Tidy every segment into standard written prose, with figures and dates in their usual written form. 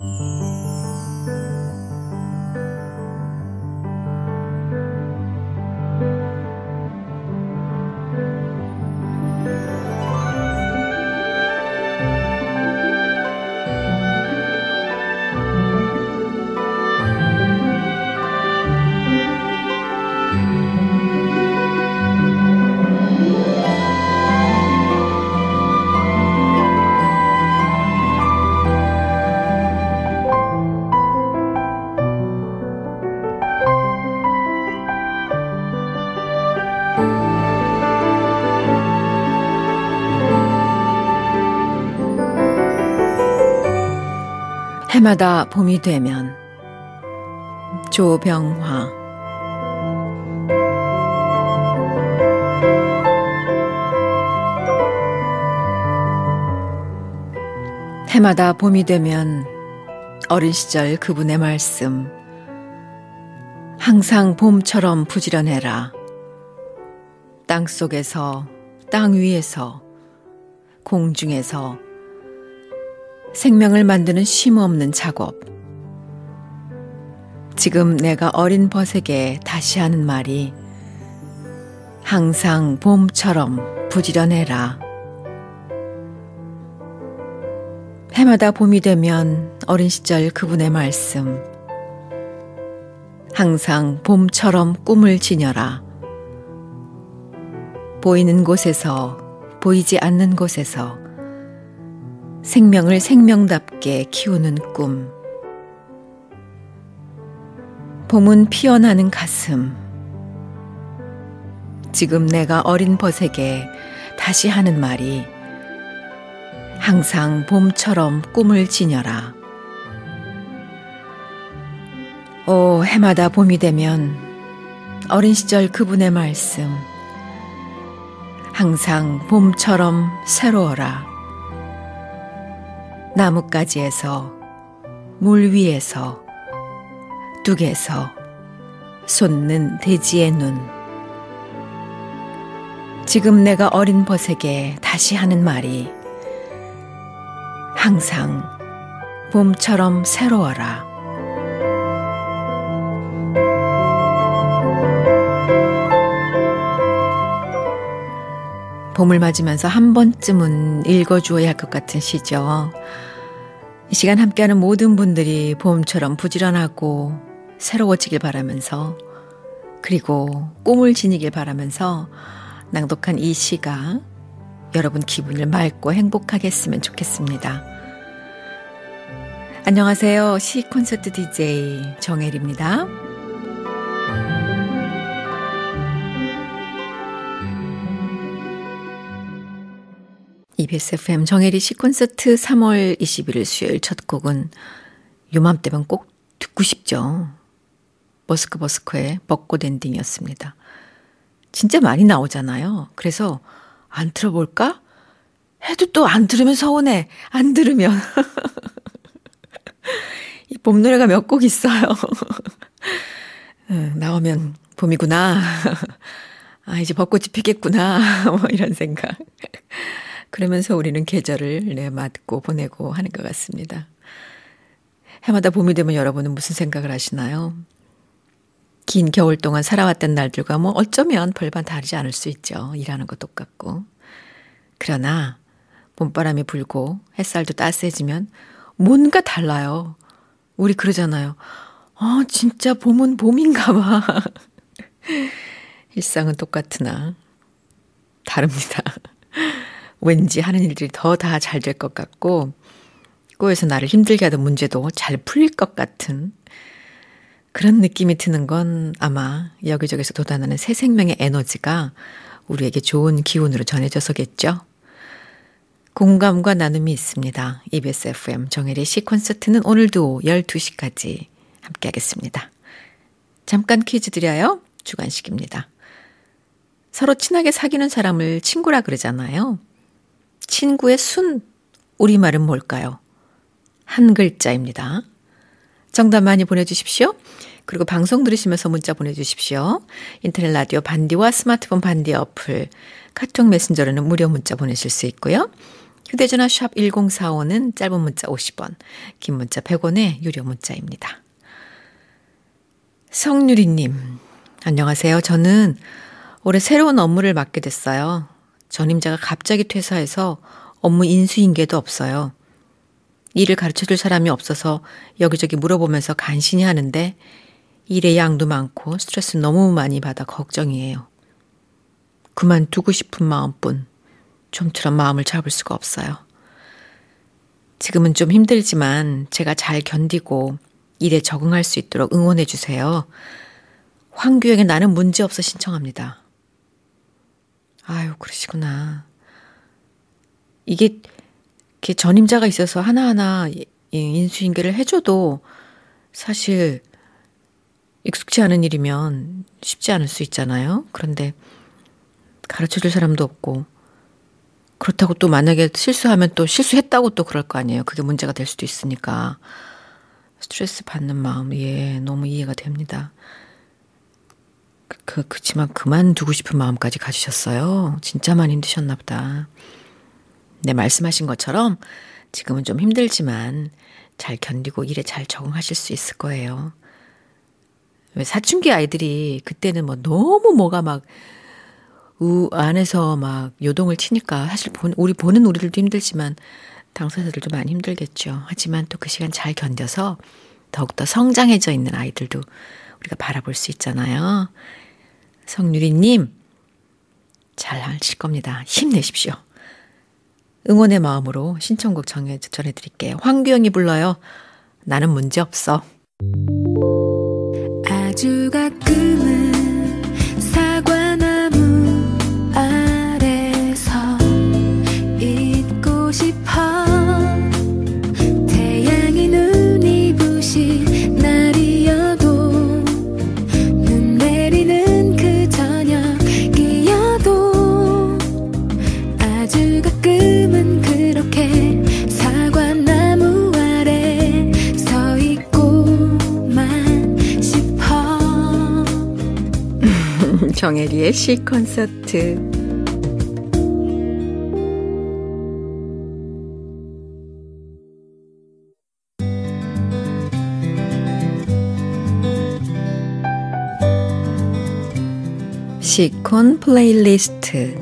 해마다 봄이 되면 조병화. 해마다 봄이 되면 어린 시절 그분의 말씀, 항상 봄처럼 부지런해라. 땅 속에서, 땅 위에서, 공중에서 생명을 만드는 쉼 없는 작업. 지금 내가 어린 벗에게 다시 하는 말이 항상 봄처럼 부지런해라. 해마다 봄이 되면 어린 시절 그분의 말씀, 항상 봄처럼 꿈을 지녀라. 보이는 곳에서, 보이지 않는 곳에서 생명을 생명답게 키우는 꿈. 봄은 피어나는 가슴. 지금 내가 어린 벗에게 다시 하는 말이 항상 봄처럼 꿈을 지녀라. 오, 해마다 봄이 되면 어린 시절 그분의 말씀, 항상 봄처럼 새로워라. 나뭇가지에서, 물 위에서, 뚝에서 솟는 대지의 눈. 지금 내가 어린 벗에게 다시 하는 말이 항상 봄처럼 새로워라. 봄을 맞으면서 한 번쯤은 읽어주어야 할 것 같은 시죠. 이 시간 함께하는 모든 분들이 봄처럼 부지런하고 새로워지길 바라면서, 그리고 꿈을 지니길 바라면서 낭독한 이 시가 여러분 기분을 맑고 행복하게 했으면 좋겠습니다. 안녕하세요. 시 콘서트 DJ 정혜리입니다. EBS FM 정혜리 시콘서트 3월 21일 수요일 첫 곡은 요맘때면 꼭 듣고 싶죠. 버스커의 벚꽃 엔딩이었습니다. 진짜 많이 나오잖아요. 그래서 안 틀어볼까? 해도 또 안 들으면 서운해. 안 들으면. 이 봄 노래가 몇 곡 있어요. 나오면 봄이구나. 아, 이제 벚꽃이 피겠구나. 뭐 이런 생각. 그러면서 우리는 계절을 맞고 보내고 하는 것 같습니다. 해마다 봄이 되면 여러분은 무슨 생각을 하시나요? 긴 겨울 동안 살아왔던 날들과 뭐 어쩌면 별반 다르지 않을 수 있죠. 일하는 거 똑같고. 그러나 봄바람이 불고 햇살도 따스해지면 뭔가 달라요. 우리 그러잖아요. 진짜 봄은 봄인가 봐. 일상은 똑같으나 다릅니다. 왠지 하는 일들이 더 다 잘 될 것 같고, 꼬여서 나를 힘들게 하던 문제도 잘 풀릴 것 같은 그런 느낌이 드는 건 아마 여기저기서 돋아나는 새 생명의 에너지가 우리에게 좋은 기운으로 전해져서겠죠. 공감과 나눔이 있습니다. EBS FM 정혜리 시 콘서트는 오늘도 12시까지 함께하겠습니다. 잠깐 퀴즈 드려요. 주관식입니다. 서로 친하게 사귀는 사람을 친구라 그러잖아요. 친구의 순, 우리말은 뭘까요? 한 글자입니다. 정답 많이 보내주십시오. 그리고 방송 들으시면서 문자 보내주십시오. 인터넷 라디오 반디와 스마트폰 반디 어플, 카톡 메신저로는 무료 문자 보내실 수 있고요. 휴대전화 샵 1045는 짧은 문자 50원, 긴 문자 100원의 유료 문자입니다. 성유리님, 안녕하세요. 저는 올해 새로운 업무를 맡게 됐어요. 전임자가 갑자기 퇴사해서 업무 인수인계도 없어요. 일을 가르쳐줄 사람이 없어서 여기저기 물어보면서 간신히 하는데 일의 양도 많고 스트레스 너무 많이 받아 걱정이에요. 그만두고 싶은 마음뿐 좀처럼 마음을 잡을 수가 없어요. 지금은 좀 힘들지만 제가 잘 견디고 일에 적응할 수 있도록 응원해 주세요. 황규영의 나는 문제없어 신청합니다. 아유, 그러시구나. 이게 전임자가 있어서 하나하나 인수인계를 해줘도 사실 익숙치 않은 일이면 쉽지 않을 수 있잖아요. 그런데 가르쳐줄 사람도 없고 그렇다고 또 만약에 실수하면 또 실수했다고 또 그럴 거 아니에요. 그게 문제가 될 수도 있으니까 스트레스 받는 마음, 너무 이해가 됩니다. 그치만 그만두고 싶은 마음까지 가지셨어요. 진짜 많이 힘드셨나 보다. 네, 말씀하신 것처럼 지금은 좀 힘들지만 잘 견디고 일에 잘 적응하실 수 있을 거예요. 왜 사춘기 아이들이 그때는 뭐 너무 뭐가 막 안에서 막 요동을 치니까 사실 우리 보는 우리들도 힘들지만 당사자들도 많이 힘들겠죠. 하지만 또 그 시간 잘 견뎌서 더욱더 성장해져 있는 아이들도 우리가 바라볼 수 있잖아요. 성유리님, 잘 하실 겁니다. 힘내십시오. 응원의 마음으로 신청곡 전해드릴게요. 황규영이 불러요. 나는 문제없어. 아주 가끔은 사과나무 아래서 있고 싶어. 태양이 눈이 부신 날이어도 눈 내리는 그 저녁이어도 아주 가끔은 그렇게 사과나무 아래 서 있고만 싶어. 정혜리의 시콘서트. 시콘 플레이리스트.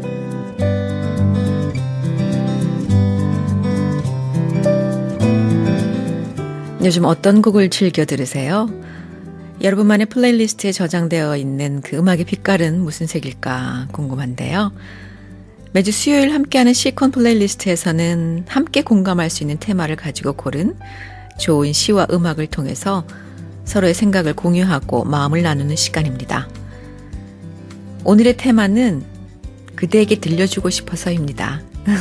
요즘 어떤 곡을 즐겨 들으세요? 여러분만의 플레이리스트에 저장되어 있는 그 음악의 빛깔은 무슨 색일까 궁금한데요. 매주 수요일 함께하는 시콘 플레이리스트에서는 함께 공감할 수 있는 테마를 가지고 고른 좋은 시와 음악을 통해서 서로의 생각을 공유하고 마음을 나누는 시간입니다. 오늘의 테마는 그대에게 들려주고 싶어서입니다.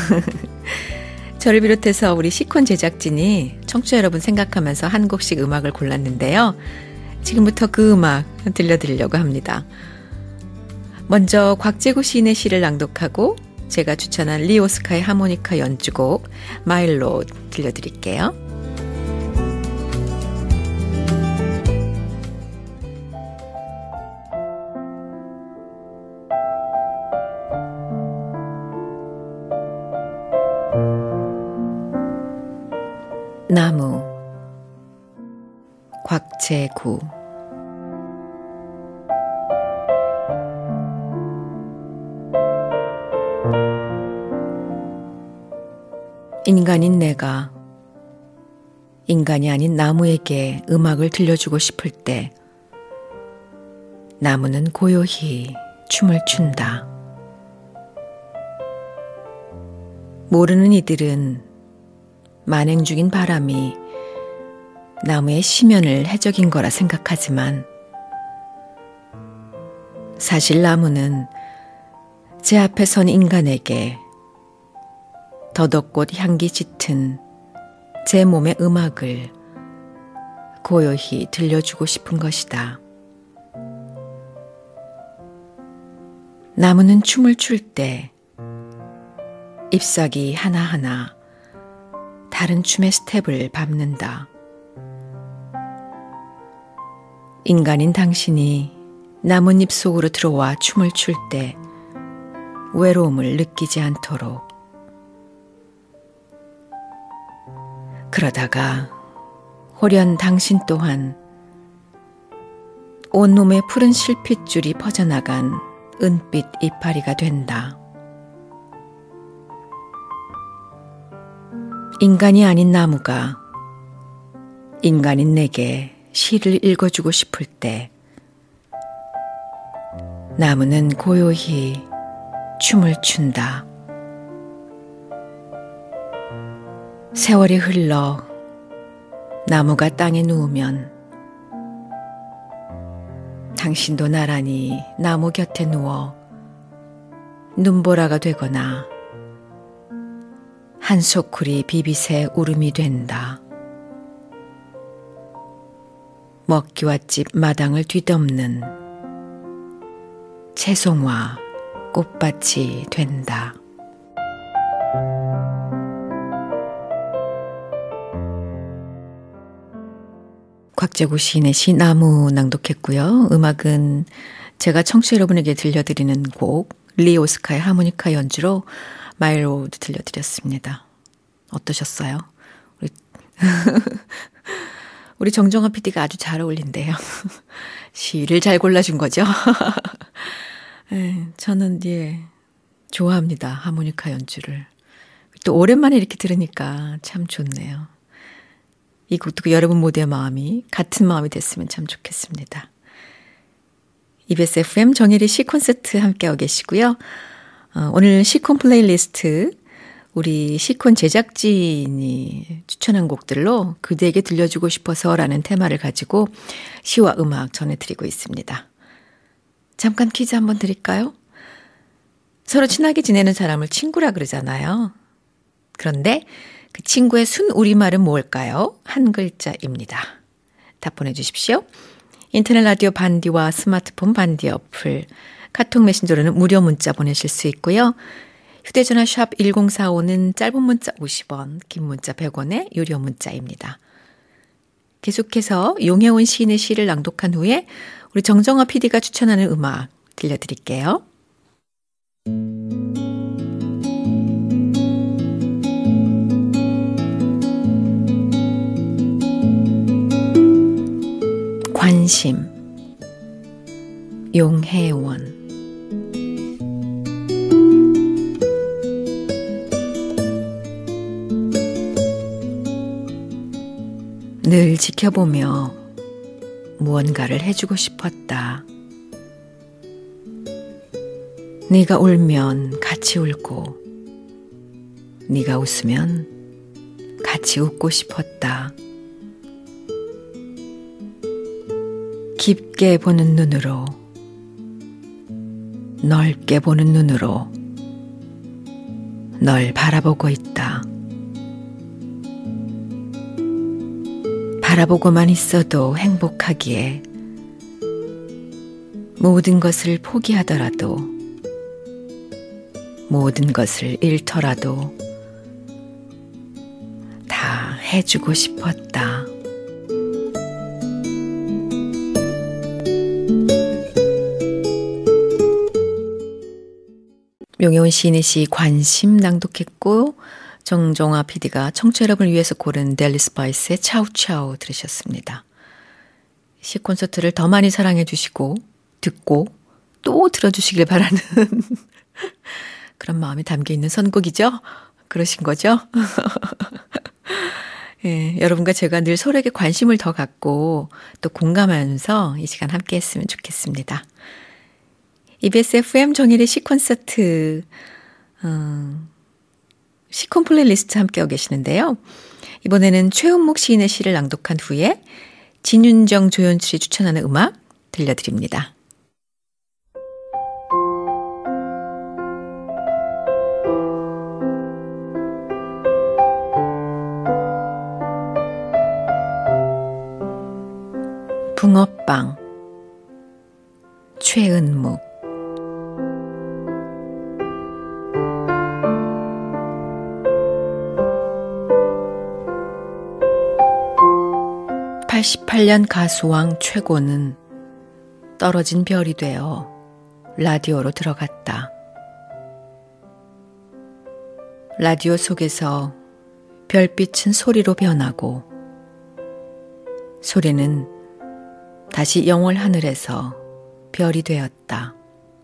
저를 비롯해서 우리 시콘 제작진이 청취자 여러분 생각하면서 한 곡씩 음악을 골랐는데요. 지금부터 그 음악 들려드리려고 합니다. 먼저 곽재구 시인의 시를 낭독하고 제가 추천한 리오스카의 하모니카 연주곡 마일로 들려드릴게요. 나무 곽재구. 인간인 내가 인간이 아닌 나무에게 음악을 들려주고 싶을 때 나무는 고요히 춤을 춘다. 모르는 이들은 만행 중인 바람이 나무의 심연을 해적인 거라 생각하지만 사실 나무는 제 앞에 선 인간에게 더덕꽃 향기 짙은 제 몸의 음악을 고요히 들려주고 싶은 것이다. 나무는 춤을 출 때 잎사귀 하나하나 다른 춤의 스텝을 밟는다. 인간인 당신이 나뭇잎 속으로 들어와 춤을 출 때 외로움을 느끼지 않도록 그러다가 호련 당신 또한 온몸에 푸른 실핏줄이 퍼져나간 은빛 이파리가 된다. 인간이 아닌 나무가 인간인 내게 시를 읽어주고 싶을 때 나무는 고요히 춤을 춘다. 세월이 흘러 나무가 땅에 누우면 당신도 나란히 나무 곁에 누워 눈보라가 되거나 한 소쿠리 비빗의 울음이 된다. 먹기와집 마당을 뒤덮는 채송화 꽃밭이 된다. 곽재구 시인의 시 나무 낭독했고요. 음악은 제가 청취자 여러분에게 들려드리는 곡 리 오스카의 하모니카 연주로 마이 로드 들려드렸습니다. 어떠셨어요? 우리 정정아 PD가 아주 잘 어울린대요. 시를 잘 골라준 거죠. 저는 좋아합니다. 하모니카 연주를. 또 오랜만에 이렇게 들으니까 참 좋네요. 이 곡도 여러분 모두의 마음이 같은 마음이 됐으면 참 좋겠습니다. EBS FM 정혜리 시 콘서트 함께하고 계시고요. 오늘 시콘 플레이리스트 우리 시콘 제작진이 추천한 곡들로 그대에게 들려주고 싶어서라는 테마를 가지고 시와 음악 전해드리고 있습니다. 잠깐 퀴즈 한번 드릴까요? 서로 친하게 지내는 사람을 친구라 그러잖아요. 그런데 그 친구의 순 우리말은 뭘까요? 한 글자입니다. 답 보내주십시오. 인터넷 라디오 반디와 스마트폰 반디 어플, 카톡 메신저로는 무료 문자 보내실 수 있고요. 휴대전화 샵 1045는 짧은 문자 50원, 긴 문자 100원의 유료 문자입니다. 계속해서 용혜원 시인의 시를 낭독한 후에 우리 정정아 PD가 추천하는 음악 들려드릴게요. 관심 용혜원 늘 지켜보며 무언가를 해주고 싶었다. 네가 울면 같이 울고 네가 웃으면 같이 웃고 싶었다. 깊게 보는 눈으로, 넓게 보는 눈으로 널 바라보고 있다. 바라보고만 있어도 행복하기에 모든 것을 포기하더라도 모든 것을 잃더라도 다 해주고 싶었다. 용혜원 시인의 시 관심 낭독했고 정정아 PD가 청취자 여러분을 위해서 고른 델리 스파이스의 차우차우 들으셨습니다. 시 콘서트를 더 많이 사랑해 주시고 듣고 또 들어주시길 바라는 그런 마음이 담겨있는 선곡이죠. 그러신 거죠? 예, 여러분과 제가 늘 서로에게 관심을 더 갖고 또 공감하면서 이 시간 함께 했으면 좋겠습니다. EBS FM 정일의 시콘서트 시콘 플레이리스트 함께하고 계시는데요. 이번에는 최은목 시인의 시를 낭독한 후에 진윤정, 조연출이 추천하는 음악 들려드립니다. 붕어빵 최은목 88년 가수왕 최고는 떨어진 별이 되어 라디오로 들어갔다. 라디오 속에서 별빛은 소리로 변하고 소리는 다시 영월 하늘에서 별이 되었다.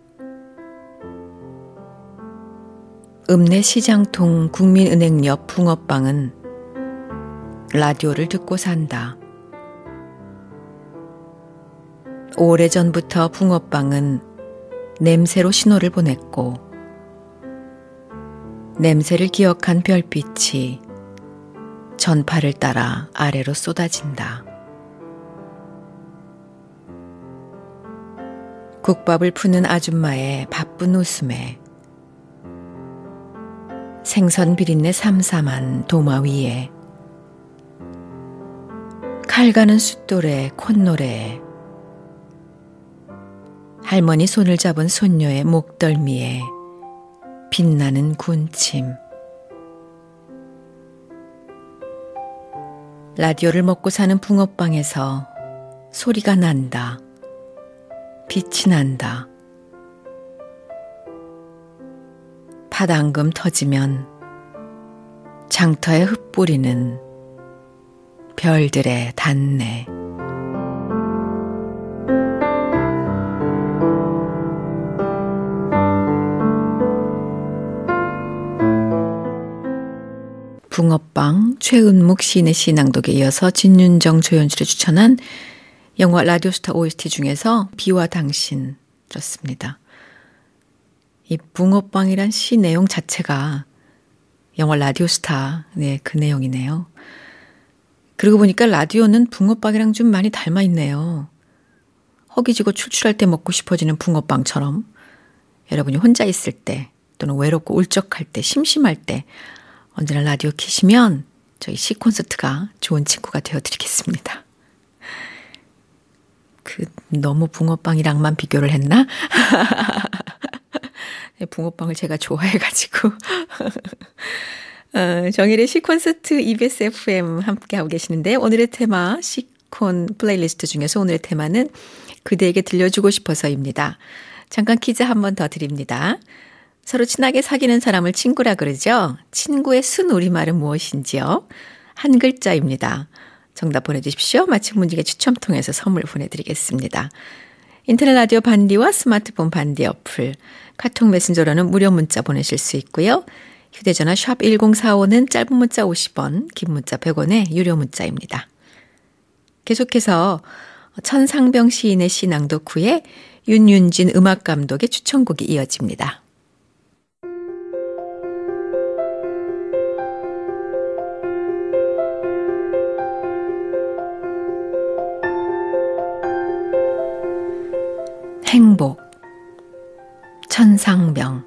읍내 시장통 국민은행 옆 붕어빵은 라디오를 듣고 산다. 오래전부터 붕어빵은 냄새로 신호를 보냈고 냄새를 기억한 별빛이 전파를 따라 아래로 쏟아진다. 국밥을 푸는 아줌마의 바쁜 웃음에 생선 비린내 삼삼한 도마 위에 칼 가는 숫돌의 콧노래에 할머니 손을 잡은 손녀의 목덜미에 빛나는 군침. 라디오를 먹고 사는 붕어빵에서 소리가 난다. 빛이 난다. 팥앙금 터지면 장터에 흩뿌리는 별들의 단내. 붕어빵, 최은묵 시인의 시낭독에 이어서 진윤정, 조연출이 추천한 영화 라디오스타 OST 중에서 비와 당신 들었습니다. 이 붕어빵이란 시 내용 자체가 영화 라디오스타, 네, 그 내용이네요. 그러고 보니까 라디오는 붕어빵이랑 좀 많이 닮아 있네요. 허기지고 출출할 때 먹고 싶어지는 붕어빵처럼 여러분이 혼자 있을 때 또는 외롭고 울적할 때, 심심할 때 언제나 라디오 켜시면 저희 시 콘서트가 좋은 친구가 되어드리겠습니다. 너무 붕어빵이랑만 비교를 했나? 붕어빵을 제가 좋아해가지고. 정일의 시콘서트 EBS FM 함께하고 계시는데 오늘의 테마 시콘 플레이리스트 중에서 오늘의 테마는 그대에게 들려주고 싶어서입니다. 잠깐 퀴즈 한 번 더 드립니다. 서로 친하게 사귀는 사람을 친구라 그러죠? 친구의 순우리말은 무엇인지요? 한 글자입니다. 정답 보내주십시오. 맞힌 분에게 추첨 통해서 선물 보내드리겠습니다. 인터넷 라디오 반디와 스마트폰 반디 어플, 카톡 메신저로는 무료 문자 보내실 수 있고요. 휴대전화 샵 1045는 짧은 문자 50원, 긴 문자 100원의 유료 문자입니다. 계속해서 천상병 시인의 시낭독 후에 윤윤진 음악감독의 추천곡이 이어집니다. 행복, 천상병.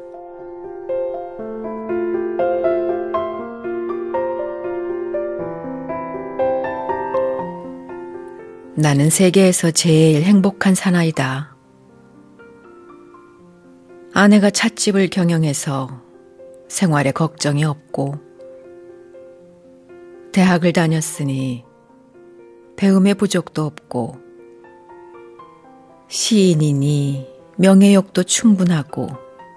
나는 세계에서 제일 행복한 사나이다. 아내가 찻집을 경영해서 생활에 걱정이 없고 대학을 다녔으니 배움의 부족도 없고 시인이니 명예욕도 충분하고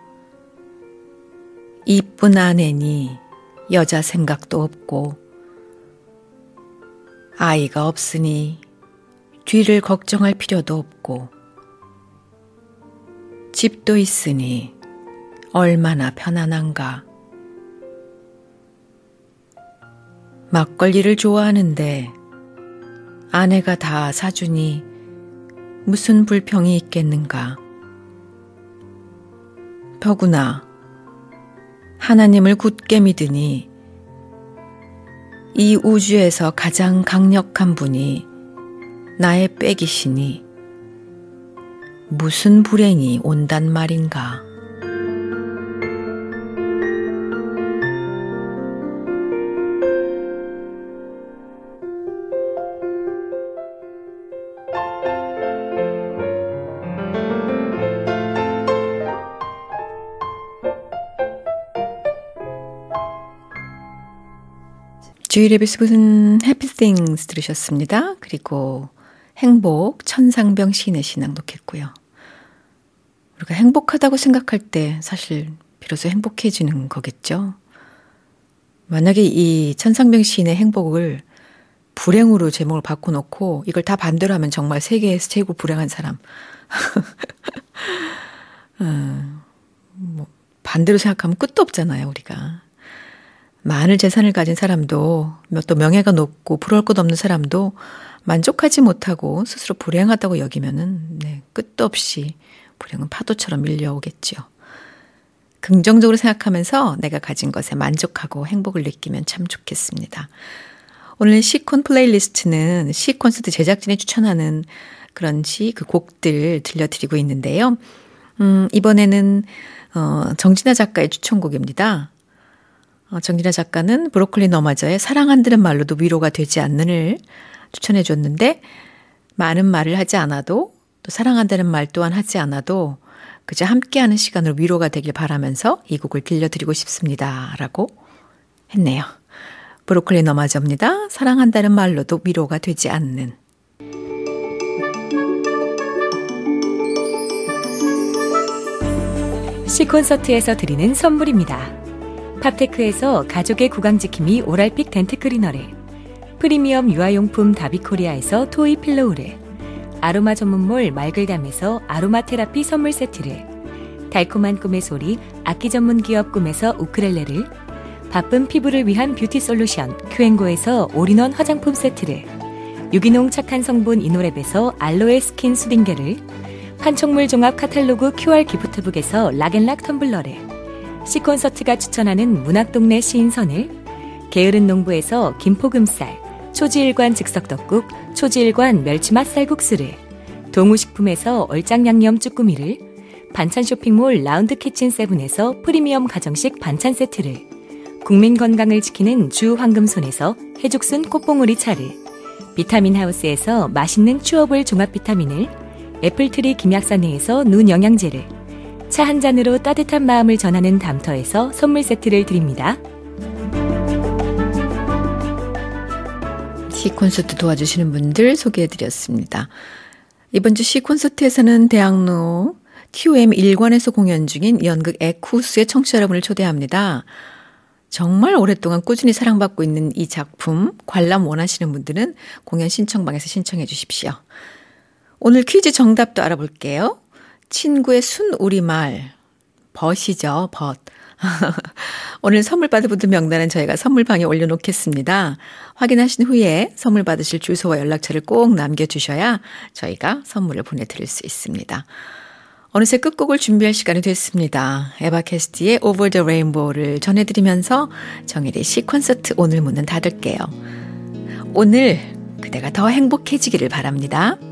이쁜 아내니 여자 생각도 없고 아이가 없으니 뒤를 걱정할 필요도 없고 집도 있으니 얼마나 편안한가. 막걸리를 좋아하는데 아내가 다 사주니 무슨 불평이 있겠는가. 더구나 하나님을 굳게 믿으니 이 우주에서 가장 강력한 분이 나의 빼기시니 무슨 불행이 온단 말인가. 주일의 비스붓은 해피 띵스 들으셨습니다. 그리고 행복, 천상병 시인의 시낭독했고요. 우리가 행복하다고 생각할 때 사실 비로소 행복해지는 거겠죠. 만약에 이 천상병 시인의 행복을 불행으로 제목을 바꿔놓고 이걸 다 반대로 하면 정말 세계에서 최고 불행한 사람. 뭐 반대로 생각하면 끝도 없잖아요, 우리가. 많은 재산을 가진 사람도, 또 명예가 높고 부러울 것 없는 사람도 만족하지 못하고 스스로 불행하다고 여기면은, 끝도 없이 불행은 파도처럼 밀려오겠죠. 긍정적으로 생각하면서 내가 가진 것에 만족하고 행복을 느끼면 참 좋겠습니다. 오늘 시콘 플레이리스트는 시 콘서트 제작진이 추천하는 그런 그 곡들 들려드리고 있는데요. 이번에는 정진아 작가의 추천곡입니다. 정진아 작가는 브로콜리 너마저의 사랑한다는 말로도 위로가 되지 않는을 추천해 줬는데, 많은 말을 하지 않아도, 또 사랑한다는 말 또한 하지 않아도 그저 함께하는 시간으로 위로가 되길 바라면서 이 곡을 들려드리고 싶습니다 라고 했네요. 브로콜리 너마저입니다. 사랑한다는 말로도 위로가 되지 않는. 시콘서트에서 드리는 선물입니다. 팝테크에서 가족의 구강지킴이 오랄픽 덴트클리너를, 프리미엄 유아용품 다비코리아에서 토이 필로우를, 아로마 전문몰 말글담에서 아로마 테라피 선물 세트를, 달콤한 꿈의 소리 악기 전문 기업 꿈에서 우크렐레를, 바쁜 피부를 위한 뷰티 솔루션 큐앤고에서 올인원 화장품 세트를, 유기농 착한 성분 이노랩에서 알로에 스킨 수딩게를, 판촉물 종합 카탈로그 QR 기프트북에서 락앤락 텀블러를, 시콘서트가 추천하는 문학동네 시인선을, 게으른 농부에서 김포금쌀, 초지일관 즉석떡국, 초지일관 멸치맛 쌀국수를, 동우식품에서 얼짱양념 쭈꾸미를, 반찬 쇼핑몰 라운드 키친 세븐에서 프리미엄 가정식 반찬 세트를, 국민 건강을 지키는 주 황금손에서 해죽순 꽃봉오리 차를, 비타민 하우스에서 맛있는 추어볼 종합 비타민을, 애플트리 김약사내에서 눈 영양제를, 차 한 잔으로 따뜻한 마음을 전하는 담터에서 선물 세트를 드립니다. 시 콘서트 도와주시는 분들 소개해드렸습니다. 이번 주 시 콘서트에서는 대학로 TOM 1관에서 공연 중인 연극 에쿠스의 청취자 여러분을 초대합니다. 정말 오랫동안 꾸준히 사랑받고 있는 이 작품 관람 원하시는 분들은 공연 신청방에서 신청해 주십시오. 오늘 퀴즈 정답도 알아볼게요. 친구의 순우리말 벗이죠, 벗. 오늘 선물 받을 분들 명단은 저희가 선물방에 올려놓겠습니다. 확인하신 후에 선물 받으실 주소와 연락처를 꼭 남겨주셔야 저희가 선물을 보내드릴 수 있습니다. 어느새 끝곡을 준비할 시간이 됐습니다. 에바 캐스티의 Over the Rainbow를 전해드리면서 정일의 시콘서트 오늘 문은 닫을게요. 오늘 그대가 더 행복해지기를 바랍니다.